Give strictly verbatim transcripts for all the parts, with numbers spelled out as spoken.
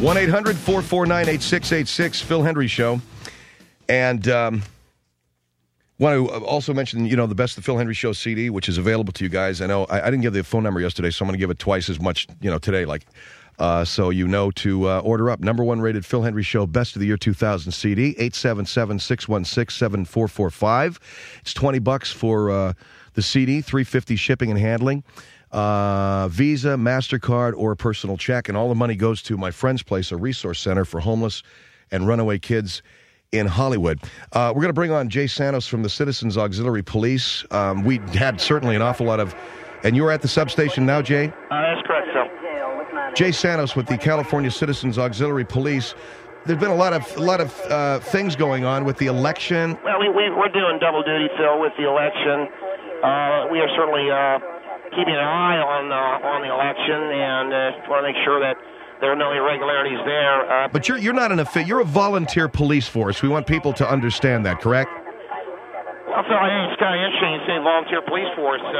one eight hundred four four nine eight six eight six, Phil Hendrie Show. And um, want to also mention, you know, the Best of the Phil Hendrie Show C D, which is available to you guys. I know I, I didn't give the phone number yesterday, so I'm going to give it twice as much, you know, today, like, uh, so you know to uh, order up. Number one rated Phil Hendrie Show Best of the Year two thousand C D, eight seven seven, six one six, seven four four five. It's twenty bucks for uh, the C D, three fifty shipping and handling. Uh, Visa, MasterCard, or a personal check, and all the money goes to my friend's place, a resource center for homeless and runaway kids in Hollywood. Uh, we're going to bring on Jay Santos from the Citizens Auxiliary Police. Um, we had certainly an awful lot of... And you're at the substation now, Jay? Uh, that's correct, Phil. Jay Santos with the California Citizens Auxiliary Police. There's been a lot of a lot of uh, things going on with the election. Well, we, we, we're doing double duty, Phil, with the election. Uh, we are certainly... Uh, keeping an eye on uh, on the election, and uh, want to make sure that there are no irregularities there. Uh, but you're you're not an affi- you're a volunteer police force. We want people to understand that, correct? Well, Phil, I think it's kind of interesting you say volunteer police force. Uh,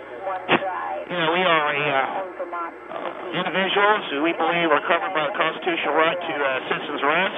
you know, we are a, uh, uh, individuals who we believe are covered by the constitutional right to uh, citizens' arrest.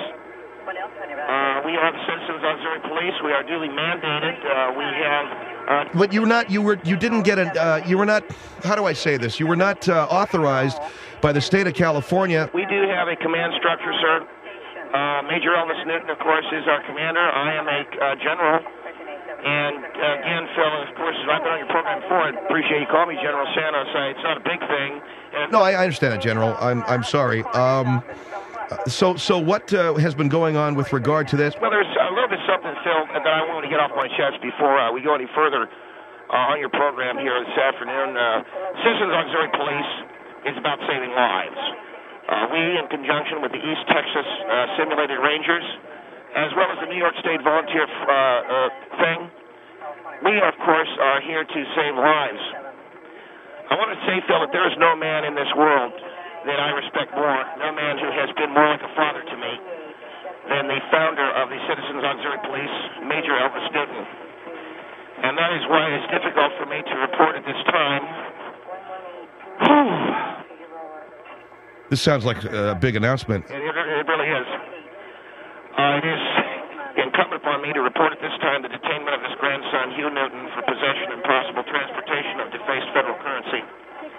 Uh, we are the Citizens Auxiliary Police. We are duly mandated. Uh, we have. Uh, but you were not. You were. You didn't get a. Uh, you were not. How do I say this? You were not uh, authorized by the state of California. We do have a command structure, sir. Uh, Major Elvis Newton, of course, is our commander. I am a uh, general. And uh, again, Phil, of course, I've been on your program before. I appreciate you calling me General Santos. I, it's not a big thing. And no, I, I understand it, General. I'm. I'm sorry. Um, So, so what uh, has been going on with regard to this? Well, there's a little bit something, Phil, that I want to get off my chest before uh, we go any further uh, on your program here this afternoon. Uh, Citizens Auxiliary Police is about saving lives. Uh, we, in conjunction with the East Texas uh, Simulated Rangers, as well as the New York State Volunteer uh, uh, thing, we, of course, are here to save lives. I want to say, Phil, that there is no man in this world that I respect more, no man who has been more like a father to me than the founder of the Citizens Auxiliary Police, Major Elvis Newton. And that is why it's difficult for me to report at this time. This sounds like a big announcement. It, it, it really is. Uh, it is incumbent upon me to report at this time the detainment of his grandson, Hugh Newton, for possession and possible transportation of defaced federal currency.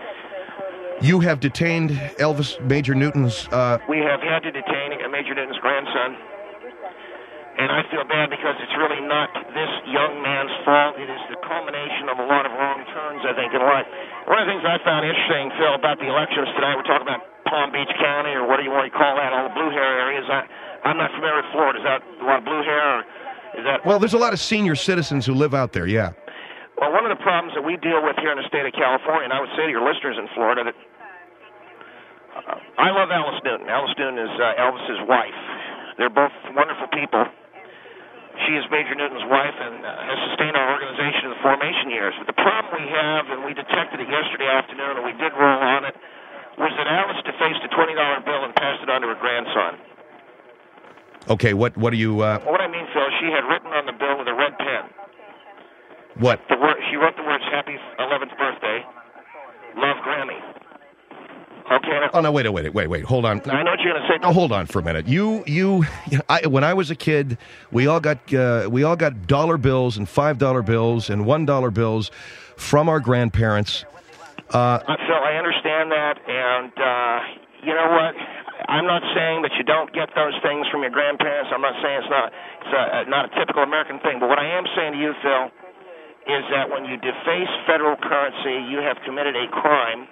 You have detained Elvis Major Newton's... Uh... We have had to detain Major Newton's grandson. And I feel bad because it's really not this young man's fault. It is the culmination of a lot of wrong turns, I think, in life. One of the things I found interesting, Phil, about the elections today, we're talking about Palm Beach County, or what do you want to call that, all the blue hair areas. I, I'm not familiar with Florida. Is that a lot of blue hair, or is that... Well, there's a lot of senior citizens who live out there, yeah. Well, one of the problems that we deal with here in the state of California, and I would say to your listeners in Florida, that uh, I love Alice Newton. Alice Newton is uh, Elvis's wife. They're both wonderful people. She is Major Newton's wife and uh, has sustained our organization in the formation years. But the problem we have, and we detected it yesterday afternoon, and we did roll on it, was that Alice defaced a twenty dollar bill and passed it on to her grandson. Okay, what what do you... Uh... Well, what I mean, Phil, she had written on the bill with a red pen. What? The word, she wrote the words, "Happy eleventh birthday, love Grammy." Okay. Now, oh no! Wait, wait, wait, wait! Hold on. I know what you're going to say. No, hold on for a minute. You, you, I, when I was a kid, we all got uh, we all got dollar bills and five dollar bills and one dollar bills from our grandparents. Uh, Phil, I understand that, and uh, you know what? I'm not saying that you don't get those things from your grandparents. I'm not saying it's not it's a, not a typical American thing. But what I am saying to you, Phil, is that when you deface federal currency, you have committed a crime.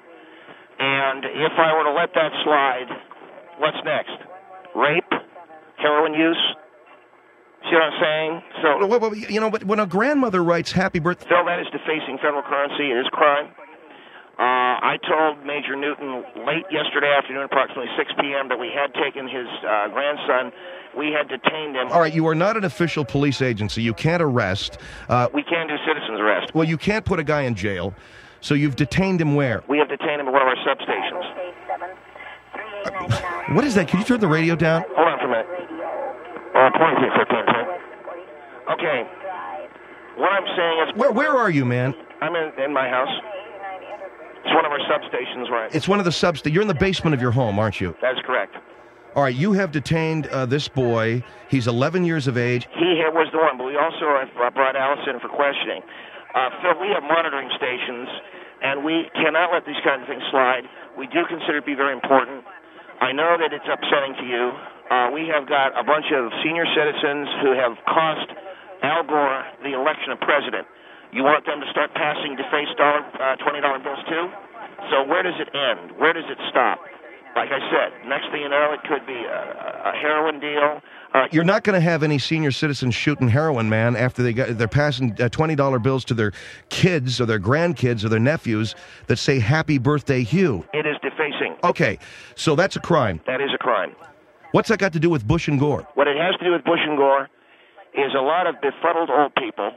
And if I were to let that slide, what's next? Rape? Heroin use? See what I'm saying? So, well, well, you know, but when a grandmother writes "Happy Birthday," Phil, that is defacing federal currency. It is crime. Uh, I told Major Newton late yesterday afternoon, approximately six p.m., that we had taken his uh, grandson. We had detained him. All right, you are not an official police agency. You can't arrest. Uh, we can do citizen's arrest. Well, you can't put a guy in jail. So you've detained him where? We have detained him at one of our substations. Uh, what is that? Can you turn the radio down? Hold on for a minute. Uh, twenty-three fifteen. Okay. What I'm saying is... Where Where are you, man? I'm in, in my house. It's one of our our substations, right? It's one of the subs. You're in the basement of your home, aren't you? That's correct. All right, you have detained uh, this boy. He's eleven years of age. He was the one, but we also have brought Alice in for questioning. Uh, Phil, we have monitoring stations, and we cannot let these kinds of things slide. We do consider it to be very important. I know that it's upsetting to you. Uh, we have got a bunch of senior citizens who have cost Al Gore the election of president. You want them to start passing defaced dollar, uh, twenty dollar bills too? So where does it end? Where does it stop? Like I said, next thing you know, it could be a, a heroin deal. Uh, You're not going to have any senior citizens shooting heroin, man, after they got, they're passing uh, twenty dollar bills to their kids or their grandkids or their nephews that say, "Happy birthday, Hugh." It is defacing. Okay, so that's a crime. That is a crime. What's that got to do with Bush and Gore? What it has to do with Bush and Gore is a lot of befuddled old people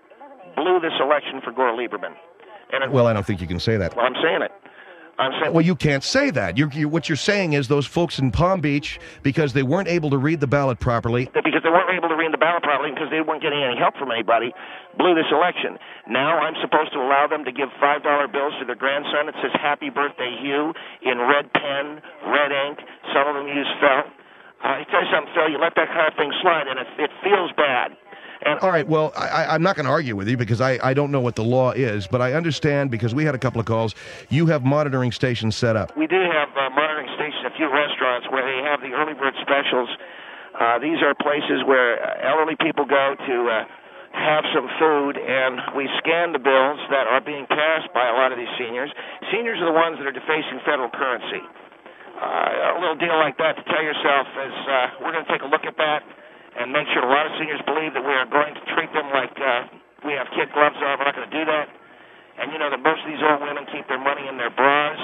blew this election for Gore Lieberman. And it, Well, I don't think you can say that. well, I'm saying it. I'm saying Well, you can't say that. You're, you, what you're saying is those folks in Palm Beach, because they weren't able to read the ballot properly. that because they weren't able to read the ballot properly because they weren't getting any help from anybody, blew this election. Now I'm supposed to allow them to give five dollar bills to their grandson that says "Happy Birthday, Hugh" in red pen, red ink. Some of them use felt. Uh, I tell you something, Phil. You let that kind of thing slide, and it, it feels bad. And All right, well, I, I'm not going to argue with you because I, I don't know what the law is, but I understand because we had a couple of calls. You have monitoring stations set up. we do have uh, monitoring stations, a few restaurants where they have the early bird specials. Uh, these are places where uh, elderly people go to uh, have some food, and we scan the bills that are being passed by a lot of these seniors. Seniors are the ones that are defacing federal currency. Uh, a little deal like that to tell yourself is uh, we're going to take a look at that and make sure a lot of seniors believe that we are going to treat them like uh, we have kid gloves on. We're not going to do that. And you know that most of these old women keep their money in their bras.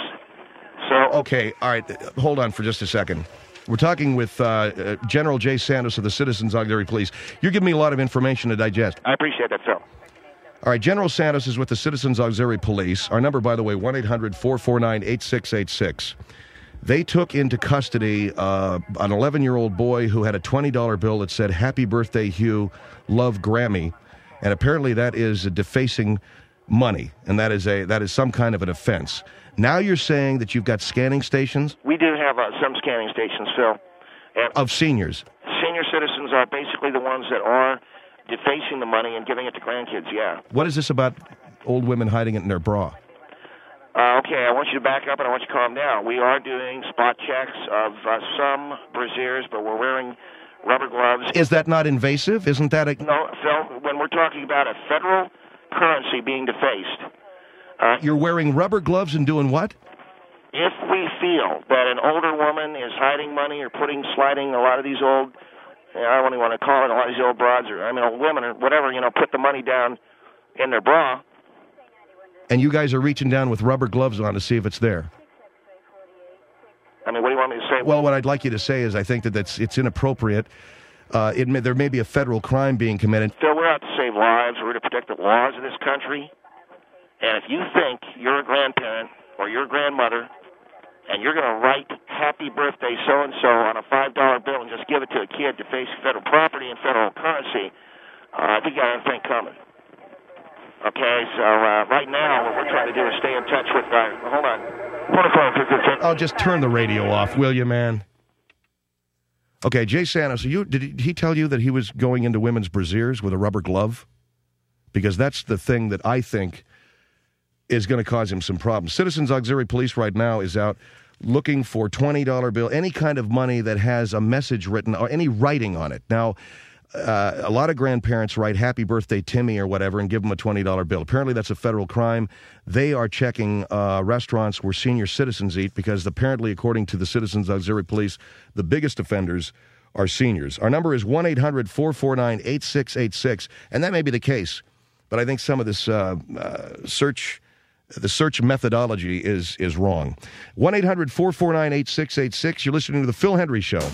So Okay, all right, hold on for just a second. We're talking with uh, uh, General Jay Santos of the Citizens Auxiliary Police. You're giving me a lot of information to digest. I appreciate that, Phil. All right, General Santos is with the Citizens Auxiliary Police. Our number, by the way, one eight hundred four four nine eight six eight six. They took into custody uh, an eleven-year-old boy who had a twenty dollar bill that said, "Happy birthday, Hugh, love Grammy." And apparently that is defacing money, and that is a that is some kind of an offense. Now you're saying that you've got scanning stations We do have uh, some scanning stations, Phil. And of seniors. senior citizens are basically the ones that are defacing the money and giving it to grandkids, yeah. What is this about old women hiding it in their bra? Uh, okay, I want you to back up and I want you to calm down. We are doing spot checks of uh, some brassieres, but we're wearing rubber gloves. Is that not invasive? Isn't that a... No, Phil, when we're talking about a federal currency being defaced, uh, You're wearing rubber gloves and doing what? if we feel that an older woman is hiding money or putting, sliding a lot of these old, I don't even want to call it a lot of these old broads, or I mean old women or whatever, you know, put the money down in their bra, And you guys are reaching down with rubber gloves on to see if it's there. I mean, what do you want me to say? Well, what I'd like you to say is I think that that's, it's inappropriate. Uh, it may, there may be a federal crime being committed. Phil, we're out to save lives. We're to protect the laws of this country. And if you think you're a grandparent or you're a grandmother and you're going to write "Happy Birthday so-and-so" on a five dollar bill and just give it to a kid to face federal property and federal currency, uh, I think you got anything coming. Okay, so uh, right now what we're trying to do is stay in touch with... Uh, hold on. Oh, just turn the radio off, will you, man? Okay, Jay Santos, are you, did he, did he tell you that he was going into women's brasiers with a rubber glove? Because that's the thing that I think is going to cause him some problems. Citizens Auxiliary Police right now is out looking for twenty dollar bill, any kind of money that has a message written or any writing on it. Now, uh, a lot of grandparents write "Happy Birthday, Timmy" or whatever and give them a twenty dollar bill. Apparently that's a federal crime. They are checking uh, restaurants where senior citizens eat because apparently, according to the Citizens Auxiliary Police, the biggest offenders are seniors. Our number is one eight hundred four four nine eight six eight six, and that may be the case, but I think some of this uh, uh, search... The search methodology is is wrong. one eight hundred four four nine eight six eight six. You're listening to The Phil Hendrie Show.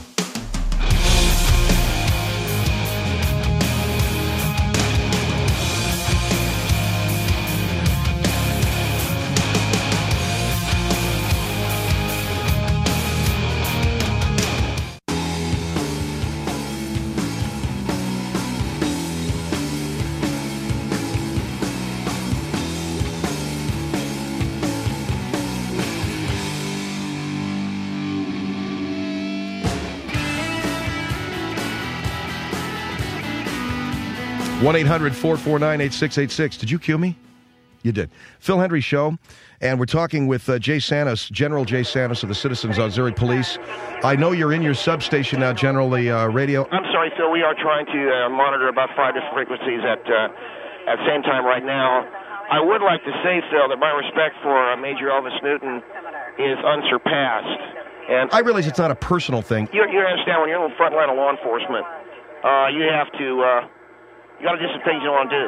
one eight hundred four four nine eight six eight six. Did you cue me? You did. Phil Hendrie Show, and we're talking with uh, Jay Santos, General Jay Santos of the Citizens Auxiliary Police. I know you're in your substation now, General, the uh, radio. I'm sorry, Phil. We are trying to uh, monitor about five different frequencies at uh, at the same time right now. I would like to say, Phil, that my respect for uh, Major Elvis Newton is unsurpassed. And I realize it's not a personal thing. You, you understand, when you're in the front line of law enforcement, uh, you have to, uh, you got to do some things you don't want to do.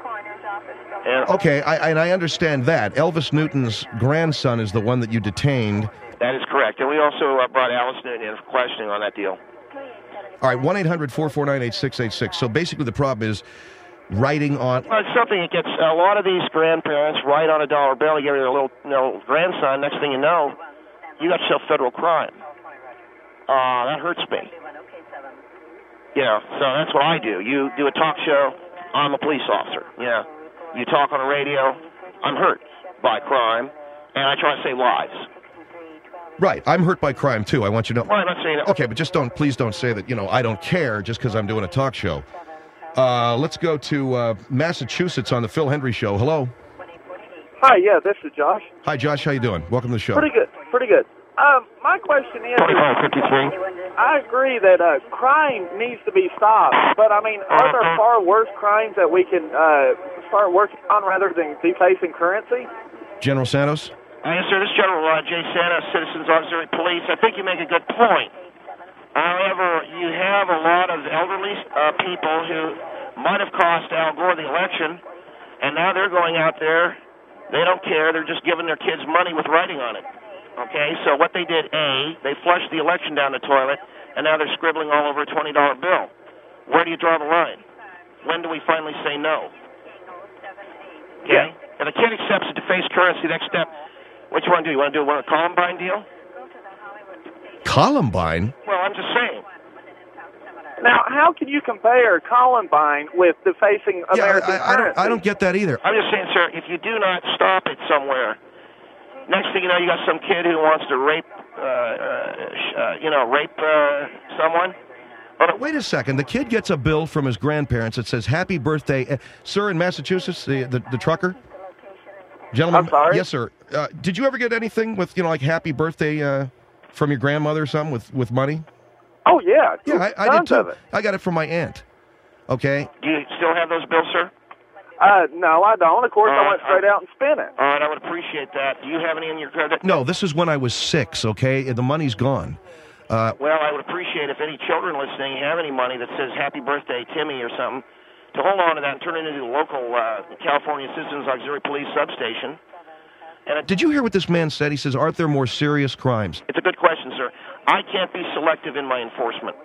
And okay, I, and I understand that. Elvis Newton's grandson is the one that you detained. That is correct. And we also uh, brought Alice Newton in for questioning on that deal. All right, one eight hundred four four nine eight six eight six. So basically the problem is writing on... Well, it's something that gets a lot of these grandparents write on a dollar bill, you give their little you know, grandson, next thing you know, you got yourself federal crime. Uh, that hurts me. Yeah, so that's what I do. You do a talk show, I'm a police officer. Yeah. You talk on the radio, I'm hurt by crime, and I try to save lives. Right, I'm hurt by crime too. I want you to know. Well, I'm not saying that. Okay, but just don't, please don't say that, you know, I don't care just because I'm doing a talk show. Uh, let's go to uh, Massachusetts on the Phil Hendrie Show. Hello. Hi, yeah, this is Josh. Hi, Josh. How you doing? Welcome to the show. Pretty good, pretty good. Um, my question is, twenty-five fifty-three. I agree that uh, crime needs to be stopped, but I mean, are there far worse crimes that we can uh, start working on rather than defacing currency? General Santos? Uh, yes, sir. This is General uh, Jay Santos, Citizens Auxiliary Police. I think you make a good point. However, you have a lot of elderly uh, people who might have cost Al Gore the election, and now they're going out there. They don't care. They're just giving their kids money with writing on it. Okay, so what they did, A, they flushed the election down the toilet, and now they're scribbling all over a twenty dollar bill. Where do you draw the line? When do we finally say no? Okay? Yeah. If a kid accepts a defaced currency, next step, what you want to do? You want to do a Columbine deal? Columbine? Well, I'm just saying. Now, how can you compare Columbine with defacing American yeah, I, I, I currency? don't, I don't get that either. I'm just saying, sir, if you do not stop it somewhere, next thing you know, you got some kid who wants to rape, uh, uh, you know, rape uh, someone. Wait a second. The kid gets a bill from his grandparents that says, happy birthday. Uh, sir, in Massachusetts, the, the, the trucker? Gentlemen? I'm sorry? Yes, sir. Uh, did you ever get anything with, you know, like happy birthday uh, from your grandmother or something with, with money? Oh, yeah. Yeah, I, I did too. I got it from my aunt. Okay? Do you still have those bills, sir? Uh, no, I don't. Of course, uh, I went straight out and spent it. All right, I would appreciate that. Do you have any in your credit? No, this is when I was six, okay? The money's gone. Uh, well, I would appreciate if any children listening have any money that says happy birthday, Timmy, or something, to hold on to that and turn it into the local uh, California Citizens Auxiliary Police substation. And it, Did you hear what this man said? He says, aren't there more serious crimes? It's a good question, sir. I can't be selective in my enforcement.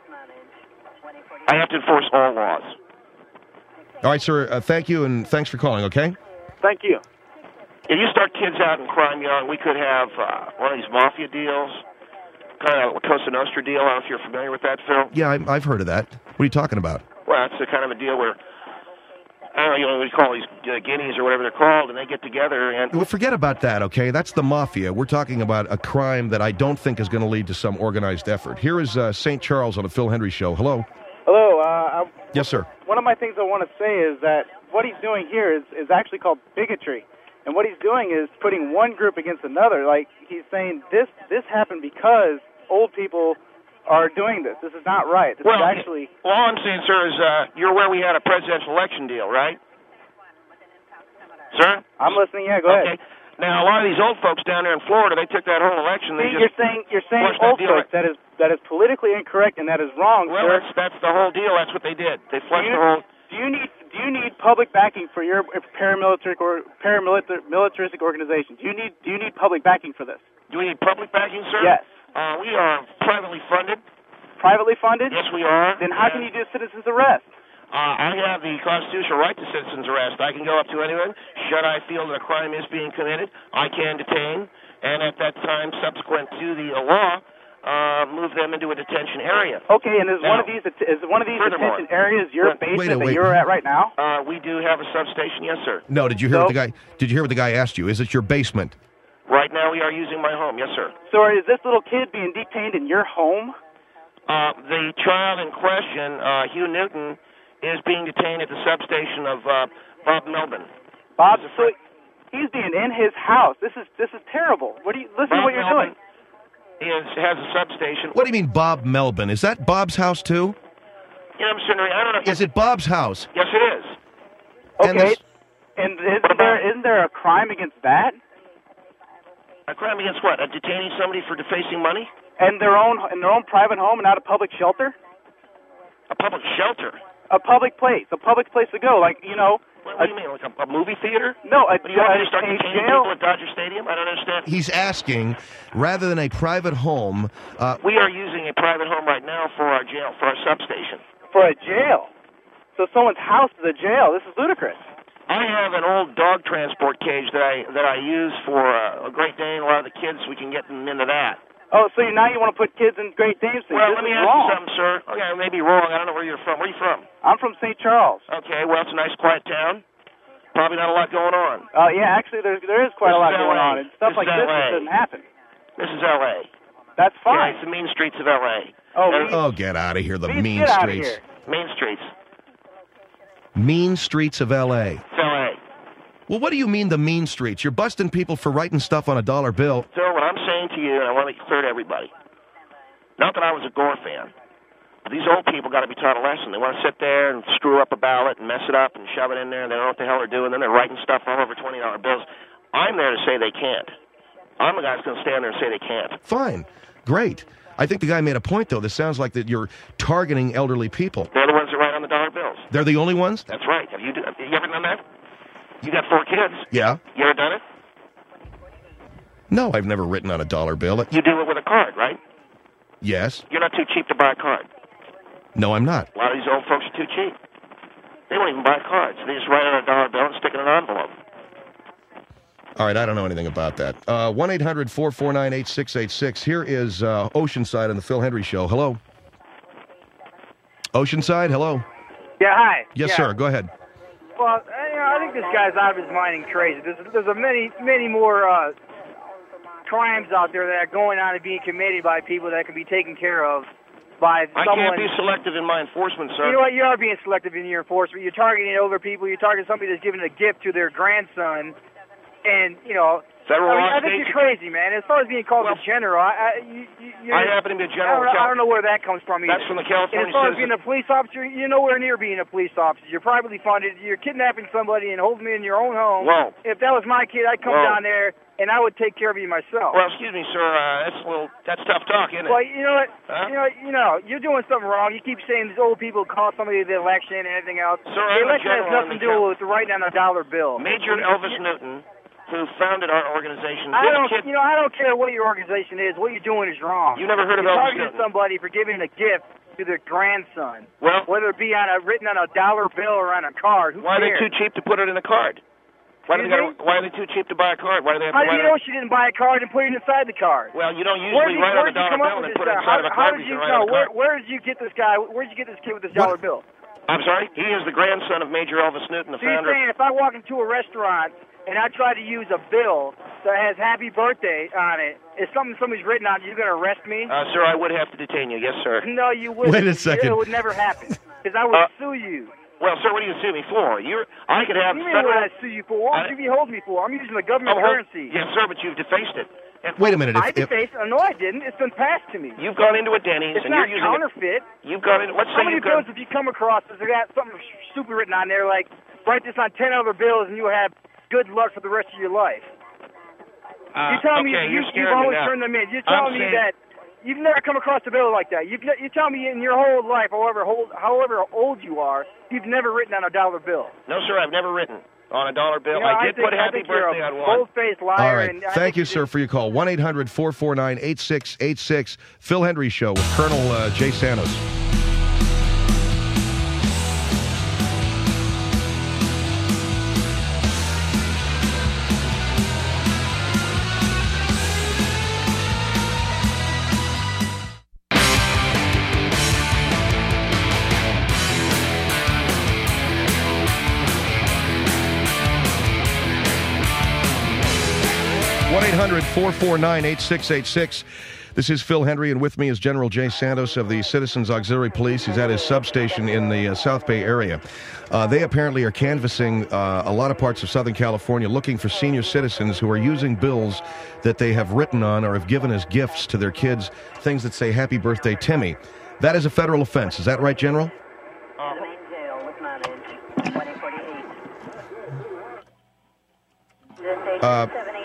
I have to enforce all laws. All right, sir, uh, thank you, and thanks for calling, okay? Thank you. If you start kids out in crime young, we could have uh, one of these mafia deals, kind of a Cosa Nostra deal. I don't know if you're familiar with that, Phil. Yeah, I, I've heard of that. What are you talking about? Well, it's a kind of a deal where, I don't know, you know, we call these uh, guineas or whatever they're called, and they get together and... Well, forget about that, okay? That's the mafia. We're talking about a crime that I don't think is going to lead to some organized effort. Here is uh, Saint Charles on the Phil Hendrie Show. Hello. Hello. Uh, I, yes, sir. One of my things I want to say is that what he's doing here is, is actually called bigotry. And what he's doing is putting one group against another. Like, he's saying this this happened because old people are doing this. This is not right. This well, is actually... Well, all I'm saying, sir, is uh, you're aware we had a presidential election deal, right? Sir? I'm listening. Yeah, go okay. ahead. Now, a lot of these old folks down there in Florida, they took that whole election. They See, just you're saying you're saying flushed old that deal folks. That is that is politically incorrect and that is wrong, well, sir. that's that's the whole deal. That's what they did. They flushed Do you, the whole. do you need do you need public backing for your paramilitary or paramilitaristic organization? Do you need do you need public backing for this? Do we need public backing, sir? Yes. Uh, we are privately funded. Privately funded? Yes, we are. Then how and, can you do citizen's arrest? Uh, I have the constitutional right to citizen's arrest. I can go up to anyone. Should I feel that a crime is being committed, I can detain, and at that time, subsequent to the law, uh, move them into a detention area. Okay, and is now, one of these is one of these furthermore, detention areas your wait, basement wait. that you're at right now? Uh, we do have a substation, yes, sir. No, did you hear So? what the guy? Did you hear what the guy asked you? Is it your basement? Right now, we are using my home, yes, sir. So is this little kid being detained in your home? Uh, the child in question, uh, Hugh Newton, is being detained at the substation of uh, Bob Melvin. Bob, so he's being in his house. This is this is terrible. What do you listen Bob to what you're Melvin doing? Is has a substation. What do you mean, Bob Melvin? Is that Bob's house too? You know, Mister Henry, I don't know. If Is it Bob's house? Yes, it is. And Okay, this- and isn't there isn't there a crime against that? A crime against what? Uh, detaining somebody for defacing money? And their own in their own private home and not a public shelter? A public shelter? A public place, a public place to go. Like you know, What, what do you mean, like a, a movie theater? no, a, What, do you want me a, to start a detaining jail. people at Dodger Stadium? I don't understand. He's asking, rather than a private home, uh, We are using a private home right now for our jail, for our substation. For a jail. So someone's house is a jail. This is ludicrous. I have an old dog transport cage that I that I use for uh, a Great Dane. A lot of the kids, we can get them into that. Oh, so you, now you want to put kids in Great Danes? Well, this let me is ask wrong. you something, sir. Okay, I may be wrong. I don't know where you're from. Where are you from? I'm from Saint Charles. Okay, well, it's a nice, quiet town. Probably not a lot going on. Uh, yeah, actually, there there is quite This a lot is going L A. on, and stuff This like is this L A. just doesn't happen. This is L A. That's Yeah, fine. it's the mean streets of L A. Oh, Uh, mean- oh, get out of here, the Please mean get out of streets. here. Main streets. Mean streets of L A. It's L A. Well, what do you mean, the mean streets? You're busting people for writing stuff on a dollar bill. So what I'm saying to you, and I want to make it clear to everybody, not that I was a Gore fan, but these old people got to be taught a lesson. They want to sit there and screw up a ballot and mess it up and shove it in there, and they don't know what the hell they're doing. Then they're writing stuff all over twenty dollar bills. I'm there to say they can't. I'm the guy that's going to stand there and say they can't. Fine. Great. I think the guy made a point, though. This sounds like that you're targeting elderly people. They're the ones that write on the dollar bills. They're the only ones? That's right. Have you, do, have you ever done that? You got four kids. Yeah. You ever done it? No, I've never written on a dollar bill. You do it with a card, right? Yes. You're not too cheap to buy a card. No, I'm not. A lot of these old folks are too cheap. They won't even buy cards. They just write on a dollar bill and stick it in an envelope. All right, I don't know anything about that. Uh, one eight hundred four four nine eight six eight six. Here is uh, Oceanside on the Phil Hendry Show. Hello. Oceanside, hello. Yeah, hi. Yes, yeah. sir. Go ahead. Well, you know, I think this guy's out of his mind and crazy. There's, there's a many, many more uh, crimes out there that are going on and being committed by people that can be taken care of by I someone. can't be selective in my enforcement, sir. You know what? You are being selective in your enforcement. You're targeting over people. You're targeting somebody that's giving a gift to their grandson, and you know. Federal I, mean, law I think states- you're crazy, man. As far as being called Well, a general, I, I, you, you, you're, I happen to be a general. I don't, I don't know where that comes from either. That's from the And California as far as Citizen. being a police officer, you're nowhere near being a police officer. You're privately funded. You're kidnapping somebody and holding me in your own home. Whoa. If that was my kid, I'd come Whoa. down there and I would take care of you myself. Well, excuse me, sir. Uh, that's a little. That's tough talk, isn't it? Well, you know what? Huh? You know, you know, you're doing something wrong. You keep saying these old people call somebody the election and everything else. Sir, the I'm a election has general nothing in to the do with writing on a dollar bill. Major Elvis Newton, who founded our organization, I this don't, kid. you know, I don't care what your organization is. What you're doing is wrong. You never heard of You're Elvis targeting Newton? somebody for giving a gift to their grandson, Well, whether it be on a written on a dollar bill or on a card. Who why are they cares? too cheap to put it in a card? Why do they Excuse gotta, Why are they too cheap to buy a card? Why do they have How to do write you know it? she didn't buy a card and put it inside the card? Well, you don't Where usually did you, write on where a did you dollar come up bill with and this put it guy? inside How, of a how card. did You you write know? on a Where, card. where did you get this guy? Where did you get this kid with this What- dollar bill? I'm sorry. He is the grandson of Major Elvis Newton, the So you're founder. saying if I walk into a restaurant and I try to use a bill that has happy birthday on it, is something somebody's written on, you're going to arrest me? Uh, sir, I would have to detain you. Yes, sir. No, you wouldn't. Wait a second. It would never happen. Because I would Uh, sue you. Well, sir, what do you sue me for? You're. I could have What do you mean federal. what I sue you for? What I- would you be holding me for? I'm using the government Oh, hold- currency. Yes, sir, but you've defaced it. And Wait a minute. I If, if, defaced it. No, I didn't. It's been passed to me. You've gone into a Denny's It's and you're not using it. counterfeit. You've gone into. Let's How say many you've bills gone. have you come across that got something stupid written on there, like write this on ten other bills and you have good luck for the rest of your life? Uh, You're telling okay, me you're you, scaring you've me always now. turned them in. You're I'm telling me saying- that you've never come across a bill like that. You've, ne- you're telling me in your whole life, however old, however old you are, you've never written on a dollar bill. No, sir, I've never written on a dollar bill. You know, I did think, put I happy think you're birthday a on one. bold-faced liar. all right. And I Thank think you, you're sir, just- for your call. one eight hundred four four nine eight six eight six. Phil Hendry Show with Colonel uh, Jay Santos. one eight hundred four four nine eight six eight six. This is Phil Hendry, and with me is General Jay Santos of the Citizens Auxiliary Police. He's at his substation in the uh, South Bay area. Uh, they apparently are canvassing uh, a lot of parts of Southern California looking for senior citizens who are using bills that they have written on or have given as gifts to their kids, things that say, Happy Birthday, Timmy. That is a federal offense. Is that right, General? Uh,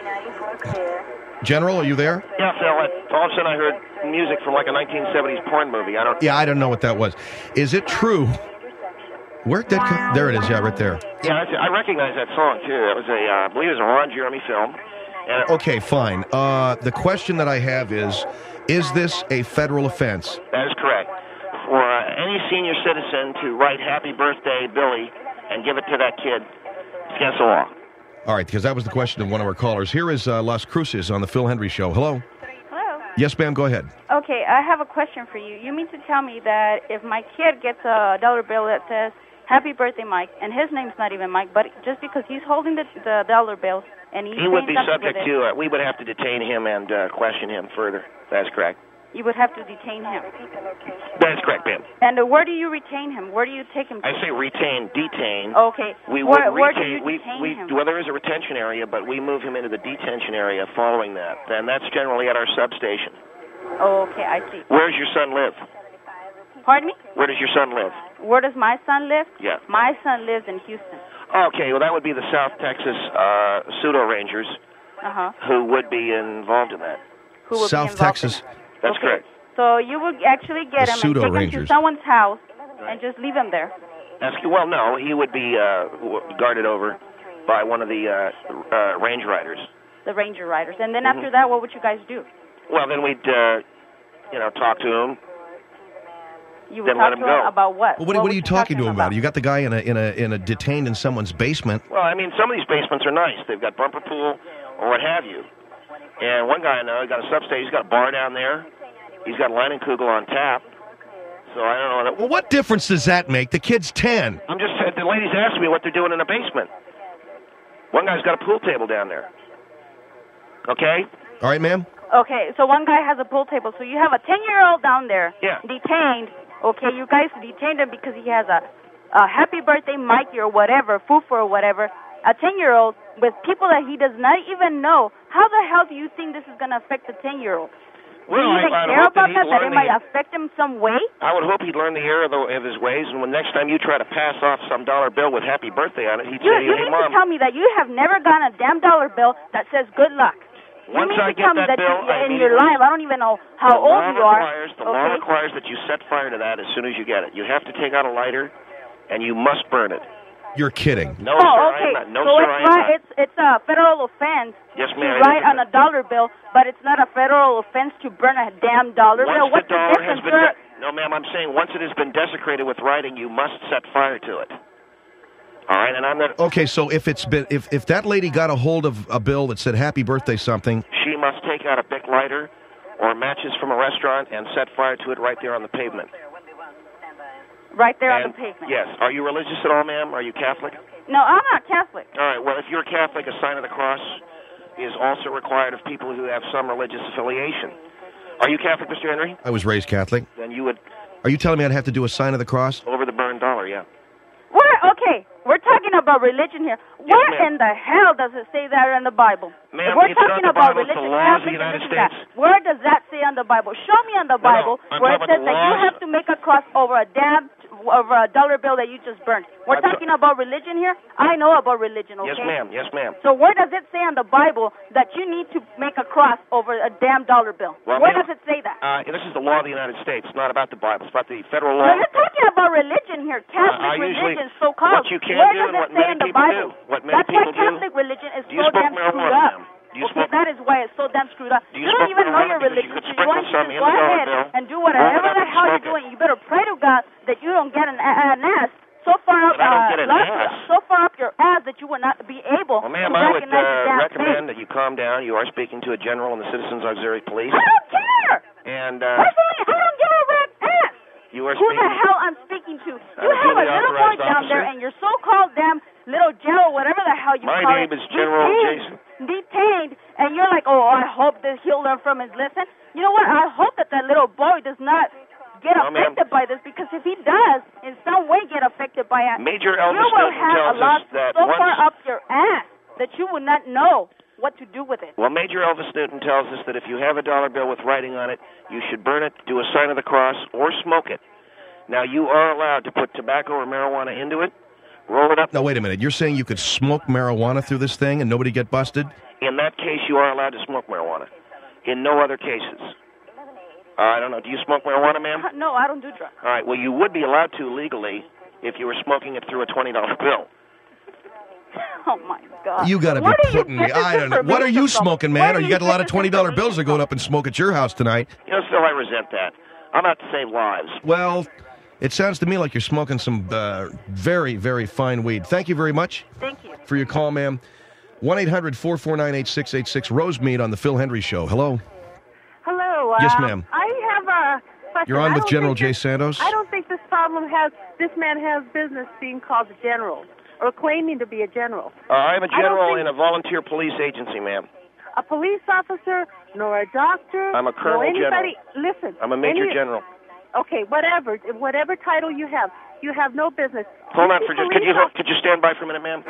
General, are you there? Yeah, Phil. All of a sudden I heard music from like a nineteen seventies porn movie. I don't. Yeah, I don't know what that was. Is it true? Where did that come? There it is. Yeah, right there. Yeah, I recognize that song too. It was a, uh, I believe it was a Ron Jeremy film. And it, okay, fine. Uh, the question that I have is, is this a federal offense? That is correct. For uh, any senior citizen to write "Happy Birthday, Billy" and give it to that kid, it's against the law. All right, because that was the question of one of our callers. Here is uh, Las Cruces on the Phil Hendry Show. Hello? Hello. Yes, ma'am, go ahead. Okay, I have a question for you. You mean to tell me that if my kid gets a dollar bill that says, Happy Birthday, Mike, and his name's not even Mike, but just because he's holding the, the dollar bill and he's he would be saying something subject with it, to, uh, we would have to detain him and uh, question him further. That's correct. you would have to detain him. That's correct, ma'am. And uh, where do you retain him? Where do you take him to? I say retain, detain. Okay. We where, would where do retain, you we, detain we, him? well, there is a retention area, but we move him into the detention area following that. And that's generally at our substation. Oh, okay, I see. Where does your son live? Pardon me? Where does your son live? Where does my son live? Yeah. My son lives in Houston. Okay, well, that would be the South Texas uh, pseudo rangers Uh-huh. who would be involved in that. Who would South be involved Texas. in that? That's Okay. correct. So you would actually get The him and take him pseudo-rangers. to someone's house and just leave him there. That's, well, no, he would be uh, w- guarded over by one of the uh, uh, range riders. The ranger riders. And then Mm-hmm. after that, what would you guys do? Well, then we'd, uh, you know, talk to him. You would Then talk let him to go. him about what? Well, what, what would are you talking to him about? You got the guy in a in a in a detained in someone's basement. Well, I mean, some of these basements are nice. They've got bumper pool or what have you. And one guy I know, he got a substation. He's got a bar down there. He's got Leinenkugel on tap. So I don't know. Well, what difference does that make? The kid's ten. I'm just saying, the ladies asked me what they're doing in the basement. One guy's got a pool table down there. Okay? All right, ma'am? Okay, so one guy has a pool table. So you have a ten-year-old down there Yeah. detained. Okay, you guys detained him because he has a, a happy birthday Mikey or whatever, fufu or whatever, a ten-year-old with people that he does not even know. How the hell do you think this is going to affect the ten-year-old? Well, do you I, even I'd care hope about that that, he'd that learn it might the, affect him some way? I would hope he'd learn the error of, the, of his ways, and when next time you try to pass off some dollar bill with happy birthday on it, he'd You, say to you you, hey, mean Mom, to tell me that you have never gotten a damn dollar bill that says good luck? once you mean I to get tell me that that bill, you, I in your immediately- life, I don't even know how the law old you are. requires, The law okay? requires that you set fire to that as soon as you get it. You have to take out a lighter, and you must burn it. You're kidding. No, Oh, sir, okay. I'm not. No, so sir, it's, I'm right, not. it's it's a federal offense Yes, to ma'am, it write is. on a dollar bill, but it's not a federal offense to burn a damn dollar Once bill. What's the dollar has difference, been sir? de- no, ma'am, I'm saying once it has been desecrated with writing, you must set fire to it. All right, and I'm not. Okay, so if it's been if if that lady got a hold of a bill that said Happy Birthday something, She must take out a Bic lighter or matches from a restaurant and set fire to it right there on the pavement. Right there And- on the pavement. Yes. Are you religious at all, ma'am? Are you Catholic? No, I'm not Catholic. All right. Well, if you're Catholic, a sign of the cross is also required of people who have some religious affiliation. Are you Catholic, Mister Henry? I was raised Catholic. Then you would Are you telling me I'd have to do a sign of the cross? over the burned dollar, yeah. Where? Okay, we're talking about religion here. Where ma'am. in the hell does it say that in the Bible? Ma'am, If we're it's not talking the about Bible, it's the religion, laws of the Catholic United religion, that. States. Where does that say on the Bible? Show me on the No, no, Bible I'm where it talking says about the that you laws. have to make a cross over a damn over a dollar bill that you just burned. We're I'm so- talking about religion here. I know about religion. Okay. Yes, ma'am. Yes, ma'am. So where does it say on the Bible that you need to make a cross over a damn dollar bill? Well, where ma'am, does it say that? Uh, this is the law of the United States, not about the Bible. It's about the federal No, law. you're talking about religion here, Catholic I usually- religion, so-called. what you can Where do does and it what say many in the people Bible? do. What many That's people why do. Catholic religion is Do you so smoke damn screwed marijuana, up. ma'am? Do you okay, smoke- that is why it's so damn screwed up. Do you don't smoke even know marijuana? your Because you religion, could so you sprinkle want to some just in go the dollar ahead bill, and do roll whatever it up the and hell you're smoke it. doing. You better pray to God that you don't get an, an ass so far up, That I don't uh, get an left- ass. so far up your ass that you will not be able Well, ma'am, to I would recognize your uh, damn recommend face. that you calm down. You are speaking to a general in the Citizens Auxiliary Police. I don't care. And uh, Personally, I don't give a rat ass. you are Who speaking... the hell I'm speaking to? You Uh, have a duly little boy authorized down there officer. and your so-called damn little general, whatever the hell you My call name it, is General detained, Jason. detained, and you're like, oh, I hope that he'll learn from his lesson. You know what? I hope that that little boy does not get No, ma'am. affected by this, because if he does, in some way get affected by it, Major you Elvis will Newton have tells a lot us that so once... far up your ass that you would not know what to do with it. Well, Major Elvis Newton tells us that if you have a dollar bill with writing on it, you should burn it, do a sign of the cross, or smoke it. Now, you are allowed to put tobacco or marijuana into it, roll it up. Now, wait a minute. You're saying you could smoke marijuana through this thing and nobody get busted? In that case, you are allowed to smoke marijuana. In no other cases. Uh, I don't know. Do you smoke marijuana, ma'am? No, I don't do drugs. All right. Well, you would be allowed to legally if you were smoking it through a twenty dollar bill. Oh, my God. You got to be What are you putting me. I don't know. What are you smoking, man? Or you got a lot of twenty dollar bills that go up and smoke at your house tonight? You know, still, I resent that. I'm out to save lives. Well, it sounds to me like you're smoking some uh, very, very fine weed. Thank you very much. Thank you. For your call, ma'am. one eight hundred four four nine eight six eight six. Rosemead on the Phil Hendry Show. Hello. Hello. Yes, uh, ma'am. I have a question. You're on I with don't General think J. this- Santos? I don't think this problem has, this man has business being called a general or claiming to be a general. Uh, I'm a I don't general think- in a volunteer police agency, ma'am. A police officer, nor a doctor. I'm a colonel nor anybody. Listen. I'm a major any- general. Okay, whatever, whatever title you have, you have no business. Hold You on see for just. Could you police could you stand by for a minute, ma'am?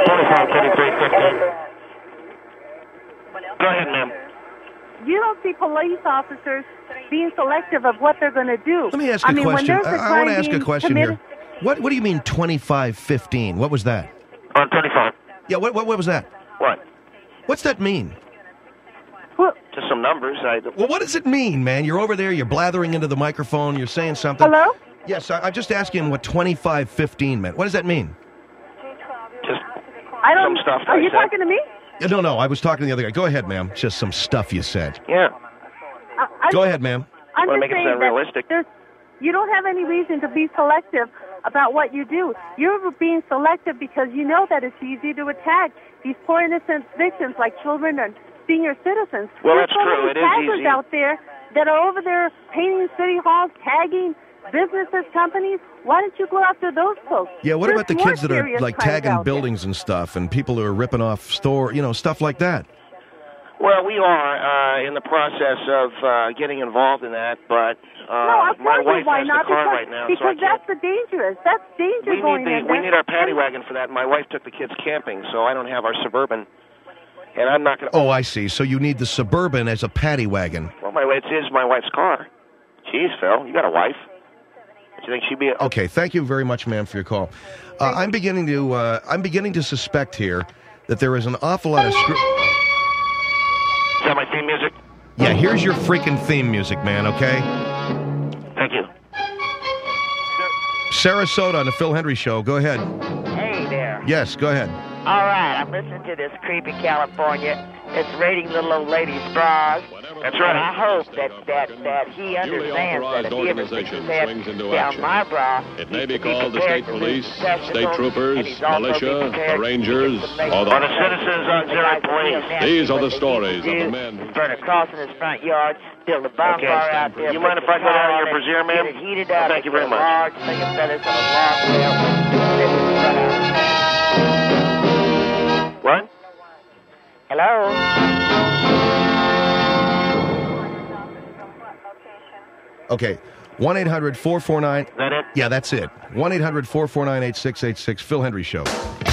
Go ahead, ma'am. You don't see police officers being selective of what they're going to do. Let me ask I a mean, when question. there's a I, I crime want to ask a being question committed, here. What What do you mean twenty-five fifteen? What was that? On thirty-five. Yeah, what, what, what was that? What? What's that mean? Well, Just some numbers. I. Well, what does it mean, man? You're over there, you're blathering into the microphone, you're saying something. hello? Yes, I, I'm just asking what twenty-five fifteen meant. What does that mean? Just I don't. some stuff Are I you said. talking to me? Uh, No, no, I was talking to the other guy. Go ahead, ma'am. Just some stuff you said. yeah. I, I, Go ahead, ma'am. I'm Wanna just make it saying sound that realistic. there's- You don't have any reason to be selective about what you do. You're being selective because you know that it's easy to attack these poor innocent victims like children and senior citizens. Well, There's that's so true. many It is taggers easy. out there that are over there painting city halls, tagging businesses, companies. Why don't you go after those folks? Yeah, what There's about the more kids that are serious like crimes tagging out there. buildings and stuff and people who are ripping off store, you know, stuff like that? Well, we are uh, in the process of uh, getting involved in that, but uh, No, I'll my tell wife you why has not. the car because right now, because so I can't. that's the dangerous. That's danger We going need the in we there. need our paddy And- wagon for that. My wife took the kids camping, so I don't have our Suburban, and I'm not going to. Oh, I see. So you need the Suburban as a paddy wagon. Well, my it is my wife's car. Jeez, Phil, you got a wife? Do you think she'd be? A, Okay, thank you very much, ma'am, for your call. Uh, I'm beginning to uh, I'm beginning to suspect here that there is an awful lot of. Screw- Is that my theme music? yeah, here's your freaking theme music, man. Okay, Thank you. Sarasota on the Phil Hendry Show. Go ahead. Hey there. Yes, go ahead. All right, I'm listening to this creepy California. It's raiding little old ladies' bras. That's And right. I hope that that that he understands that if he ever sticks his head down my bra, It he may be should called the prepared state to police, lose testicles, state troopers, and he's also militia, be prepared the rangers, to make or the- Or the citizens auxiliary police. These are the What they stories need to of the do men who- is burn a cross in his front yard, build a bonfire Okay, out there. you put mind if some I get out of tar your on it, brassiere, ma'am? Get it heated Well, up. thank you put very a much. large thing of feathers on a log rail. Stick his front out. What? Hello? Okay, one eight hundred four four nine. Is that it? Yeah, that's it. one eight hundred four four nine eight six eight six. Phil Hendry Show.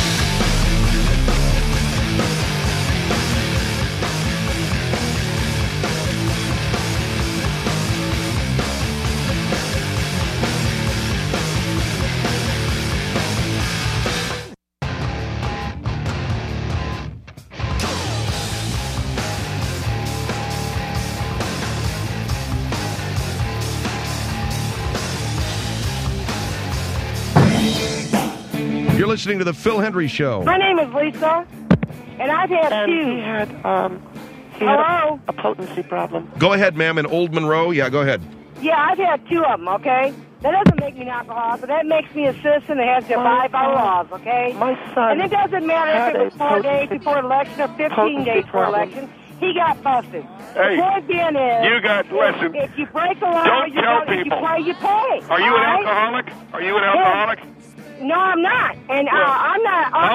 You're listening to the Phil Hendry Show. My name is Lisa, and I've had And he two. had, um, he had Hello? a, a potency problem. Go ahead, ma'am, in Old Monroe. Yeah, go ahead. Yeah, I've had two of them, okay? That doesn't make me an alcoholic, but that makes me a citizen that has to abide by laws, okay? My son And it doesn't matter had if it was a four days potency- before election or fifteen potency days before problem. election. He got busted. Hey, the point being is, you got- if, listen, if you break the law, don't you tell don't, if people. you pay, you pay. Are you all an right? alcoholic? Are you an alcoholic? No, I'm not. And uh, Well, I'm not how alcoholic much-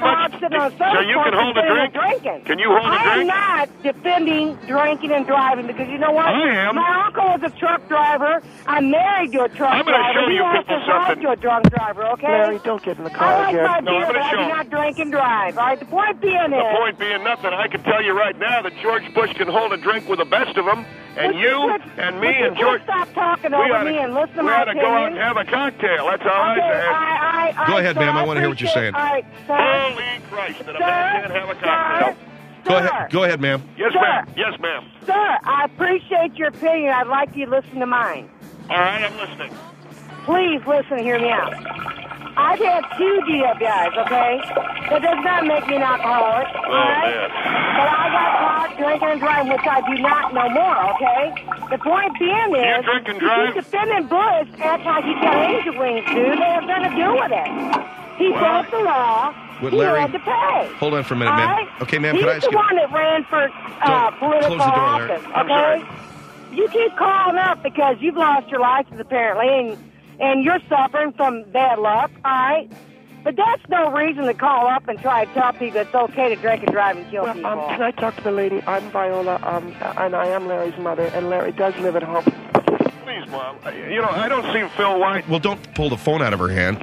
sitting on a soda So you can hold a drink? Drinking. Can you hold a I drink? am not defending drinking and driving because you know what? I am. My uncle was a truck driver. I'm married to a truck I'm gonna driver. show He you has people to drive something. to a drunk driver, okay? Larry, don't get in the car I like again. my No, I'm beer, gonna but I show do him. not drink and drive. All right, the point being The is... point being nothing. I can tell you right now that George Bush can hold a drink with the best of them, and Would you quit- and me would you and George. quit stop talking we over oughta, me and listen to we my oughta go out and opinion? have a cocktail. That's all Okay, I say. I, I, I, Go ahead, sir, ma'am. I wanna hear what you're appreciate- saying. All right, sir. Holy Christ, that a man can't have a cocktail. Sir, Go sir, ahead. Go ahead, ma'am. Yes, Sir. ma'am. Yes, ma'am. Sir, I appreciate your opinion. I'd like you to listen to mine. All right, I'm listening. Please listen and hear me out. I've had two D U Is, okay? That does not make me an alcoholic, all right? man. But I got caught drinking and driving, which I do not no more, okay? The point being is, drink and you drive? keep defending Bush, act like he's got angel wings, dude. They have nothing to do with it. He Well, broke the law. What, he Larry? had to pay. Hold on for a minute, All ma'am. right? Okay, ma'am, He's could I ask the you- one that ran for uh, Don't- political close the door, Larry. office, I'm okay? sorry. You keep calling up because you've lost your license apparently, and and you're suffering from bad luck, all right? But that's no reason to call up and try to tell people it's okay to drink and drive and kill Well, people. um, can I talk to the lady? I'm Viola, um, and I am Larry's mother, and Larry does live at home. Please, Mom. You know, I don't see Phil White. Well, don't pull the phone out of her hand.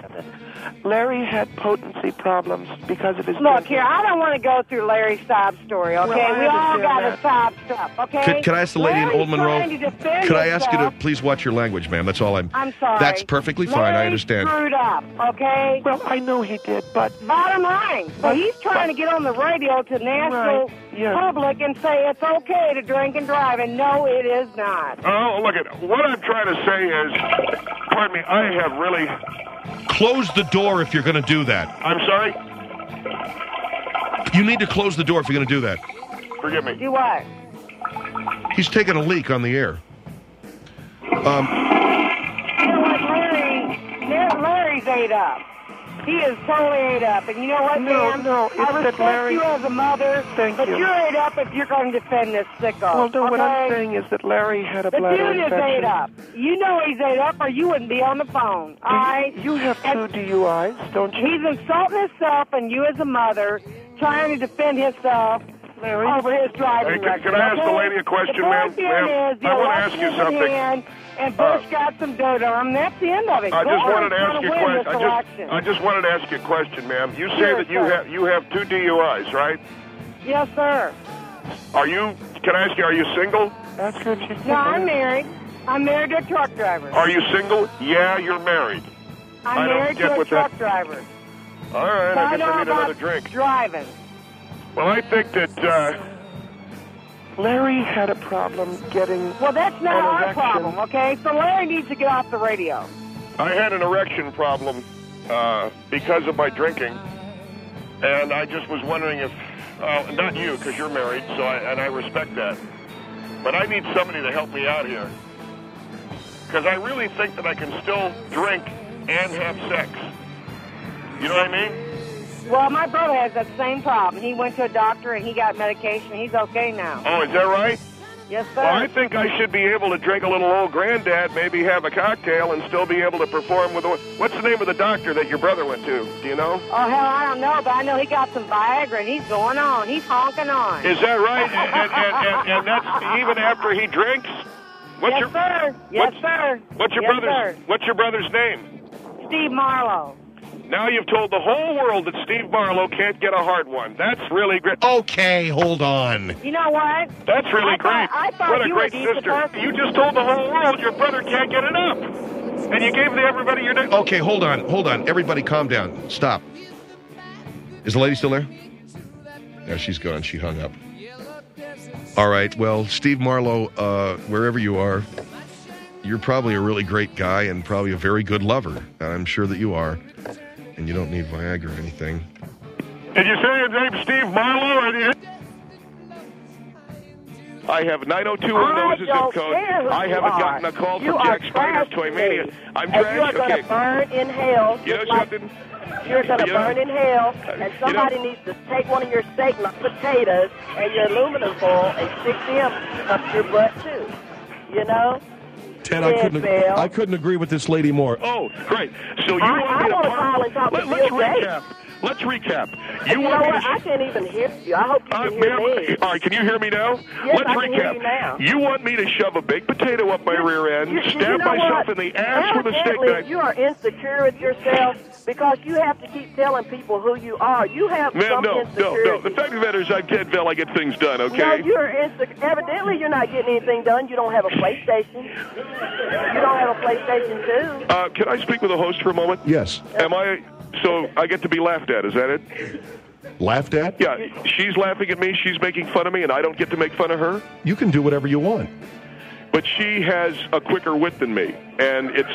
Larry had potency problems because of his Look drinking. here, I don't want to go through Larry's sob story, okay? Well, I we all understand got that. a sob stuff, okay? Could, could I ask the lady in Larry's Old Monroe? trying to defend Could I ask you to himself. please watch your language, ma'am? That's all I'm. I'm sorry. That's perfectly fine. Larry I understand. screwed up, okay? Well, I know he did, but Bottom line. So he's trying to get on the radio to the national Right, yes. public and say it's okay to drink and drive, and no, it is not. Oh, look at what I'm trying to say is, pardon me, I have really. Close the door if you're going to do that. I'm sorry. You need to close the door if you're going to do that. Forgive me. Do what? He's taking a leak on the air. Um, You know what, Larry? Larry- Larry's ate up. He is totally ate up. And you know what, No, Dan? no, it's I that respect Larry- you as a mother, Thank but you. you're ate up if you're going to defend this sicko. well, no, what I'm okay? saying is that Larry had a The bladder dude is infection. ate up. You know he's ate up, or you wouldn't be on the phone. All right? You have two And D U Is, don't you? he's insulting himself and you as a mother, trying to defend himself Larry? over his driving Hey, can- record. can I ask the okay? lady a question, the ma'am? point being Ma'am, is the I wanna election ask you is in something. hand, and Bush Uh, got some dirt on him. That's the end of it. I just Gore wanted to is ask gonna you a win question. this I just, election. I just wanted to ask you a question, ma'am. You say Sure, that you sir. have you have two D U Is, right? Yes, sir. Are you? Can I ask you? Are you single? Ask her if she's No, I'm single. married. I'm married to a truck driver. Are you single? Yeah, you're married. I'm I don't married get to a what truck that- driver. All right, So I I guess know I need about another drink. driving. Well, I think that uh, Larry had a problem getting Well, that's not an our erection. problem, okay? So Larry needs to get off the radio. I had an erection problem uh, because of my drinking, and I just was wondering if, uh, not you, because you're married, so I, and I respect that, but I need somebody to help me out here, because I really think that I can still drink and have sex. You know what I mean? Well, my brother has that same problem. He went to a doctor and he got medication. He's okay now. Oh, is that right? Yes, sir. Well, I think I should be able to drink a little old granddad, maybe have a cocktail, and still be able to perform with. A, what's the name of the doctor that your brother went to? Do you know? Oh, hell, I don't know, but I know he got some Viagra and he's going on. He's honking on. Is that right? and, and, and, and that's even after he drinks? What's yes, your, sir. Yes, what's, sir. What's your yes, brother's Sir. What's your brother's name? Steve Marlowe. Now you've told the whole world that Steve Marlowe can't get a hard one. That's really great. okay, hold on. You know what? That's really I great. thought- I thought what a you were great a decent sister. person. You just told the whole world your brother can't get it up. And you gave everybody your name. Okay, hold on, hold on. Everybody calm down. Stop. Is the lady still there? No, she's gone. She hung up. All right, well, Steve Marlowe, uh, wherever you are, you're probably a really great guy and probably a very good lover. I'm sure that you are. And you don't need Viagra or anything. Did you say his name's Steve Marlowe? Or did you... I have nine oh two one I zip don't code. care who I you haven't are. gotten a call You from are Jack Spider's trash Toy to Mania. me. I'm And you trash. are going Okay. to burn in hell. You know just like something? You're going to You know- burn in hell, and you somebody know- needs to take one of your steak potatoes and your aluminum foil and stick them up your butt, too. You know? Ted, I couldn't- Bill. I couldn't agree with this lady more. Oh, great. So you I- want I me to wanna park- call and talk to Let, Bill Let's Gates. recap. let's recap. You, You know want me what? to... I can't even hear you. I hope you Uh, can hear ma'am, me. all right, can you hear me now? Yes, Let's I can recap. hear you now. You want me to shove a baked potato up my rear end, You- you stab know myself what? in the ass with a steak Evidently, knife? you are insecure with yourself because you have to keep telling people who you are. You have Ma'am, some no, no, insecurity. no. The fact of the matter is I'm Ted Bell. I get things done, okay? No, you're insecure. Evidently, you're not getting anything done. You don't have a PlayStation. You don't have a PlayStation two. Uh, can I speak with the host for a moment? Yes. Am I... So I get to be laughed at, is that it? Laughed at? Yeah, she's laughing at me, she's making fun of me, and I don't get to make fun of her? You can do whatever you want. But she has a quicker wit than me, and it's...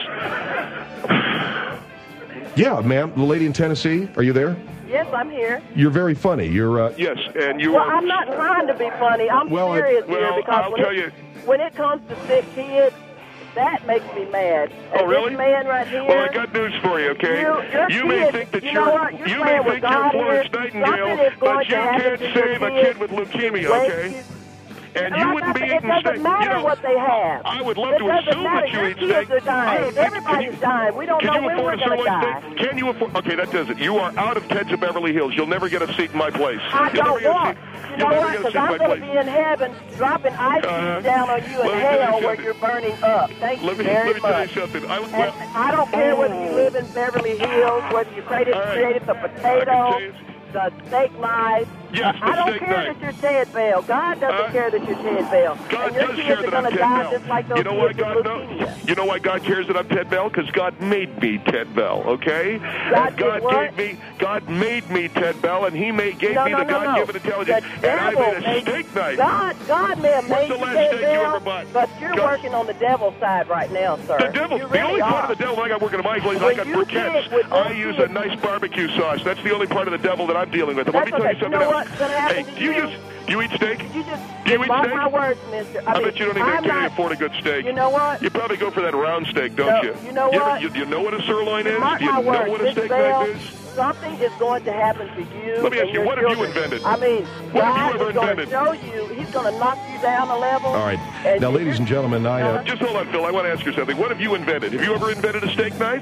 Yeah, ma'am. The lady in Tennessee, are you there? Yes, I'm here. You're very funny. You're, uh... Yes, and you Well, are... I'm not trying to be funny. I'm Well, I- serious here Well, because I'll when, tell it, you... when it comes to sick kids, that makes me mad. Oh, And really? This man right here. Well, I got news for you, okay? You, your you kid, may think that you you're, know what? You're you playing may with think you're God Florence here. Nightingale, Something is going but to you happen can't to your save a kid. kid with leukemia, Wait, okay? you- And Like you I wouldn't be said, eating it doesn't steak. matter You know, what they have. I would love it to doesn't assume matter. that you Your eat kids steak. are I dying. don't think- Everybody's dying. We don't Can know you when we're afford a going to sirloin die. steak? Can you afford... Okay, that does it. You are out of Ted's of Beverly Hills. You'll never get a seat in my place. I You'll don't never get a want. seat- You You'll know never what? get a Because seat in I'm my going to place. be in heaven dropping ice Uh, cubes down on you in let me tell you hell where something. you're burning up. Thank Let you me, very let me tell you much. something. I, And well, I don't care whether you live in Beverly Hills, whether you created, All right. created the I can potato, tell you- the steak knife. Yes, the I don't steak care knife. that you're Ted Bell. God doesn't Uh, care that you're Ted Bell. God and your does kids care are that going I'm to Ted die Bell. just like those You know why kids God with knows? leukemia. You know why God cares that I'm Ted Bell? Because God made me Ted Bell, okay? God and God did what? gave me, God made me Ted Bell, and He made, gave No, me no, the no, no. God-given intelligence, The and I devil made a made- steak knife. God, God may have What's made the you last Ted steak you Bell, ever bought? but you're God- working on the devil's side right now, sir. The devil, You the really only are. part of the devil I got working in my place, I When got you briquettes. dig with I those use kids- a nice barbecue sauce. That's the only part of the devil that I'm dealing with. And let me That's tell okay. you something You know else. what's gonna happen Hey, to do you you? just you eat steak? You just Do you eat mark steak? my words, mister. I, I mean, bet you don't even I'm can not, afford a good steak. You know what? You probably go for that round steak, don't No, you? you know you ever- what? you, you know what a sirloin is? Mark Do you my know words, what a Miss steak Bell, knife is? something is going to happen to you. Let me ask and you, your what have you children. invented? I mean, What have God you ever is going to invented? show you. He's going to knock you down a level. All right. And Now, if ladies you're- and gentlemen, I... Uh, Just hold on, Phil. I want to ask you something. What have you invented? Have you ever invented a steak knife?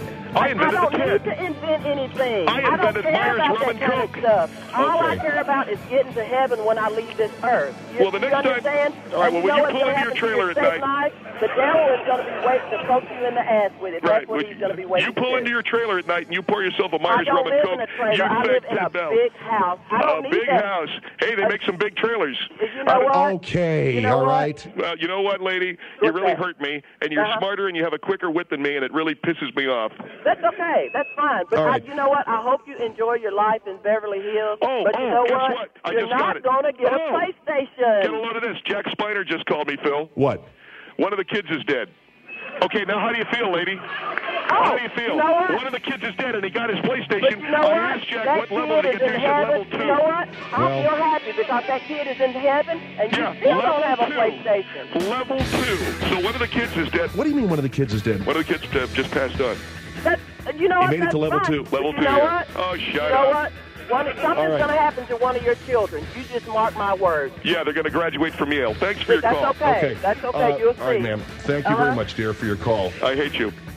I I invented don't a need Ted. to invent anything. I don't invented care Myers about Rum that and kind Coke. of stuff. All I Okay. care about is getting to heaven when I leave this earth. You, Well, the you next time- understand? All right, And well, you when know you what's pull gonna into your happen to trailer at steak night- knife? The devil is going to be waiting to poke you in the ass with it. Right. That's what well, he's going to be you, waiting you pull to into do. your trailer at night and you pour yourself a I Myers don't Rum and live Coke. in a trailer. You I live thank in a Ted Bell. big house. I don't A need big that. house. Hey, they make some big trailers. You know what? Okay, You know all what? right. Well, you know what, lady? You What's really that? hurt me, and you're Uh-huh. smarter and you have a quicker wit than me, and it really pisses me off. That's okay. That's fine. But All I, right. you know what? I hope you enjoy your life in Beverly Hills. Oh, but you oh, know guess what? what? I You're just got not it. going to get Oh. a PlayStation. Get a load of this. Jack Spiner just called me, Phil. What? One of the kids is dead. Okay, now how do you feel, lady? how do you feel? you know what? One of the kids is dead, and he got his But PlayStation. you know I what? asked Jack that what level kid did he is get to. in He said level heaven. two. You know what? I Well- feel happy because that kid is in heaven, and you Yeah, still level don't have a two. PlayStation. Level two. So one of the kids is dead. What do you mean one of the kids is dead? One of the kids uh, just passed on. That's, you know He what? made it That's to level fine. two. But Level you two, know yeah. what? Oh, shut You up. know what? One, something's All right. going to happen to one of your children. You just mark my words. Yeah, they're going to graduate from Yale. Thanks for your That's call. okay. Okay. That's okay. Uh, You'll see. all right, ma'am. Thank you Uh-huh. very much, dear, for your call. I hate you.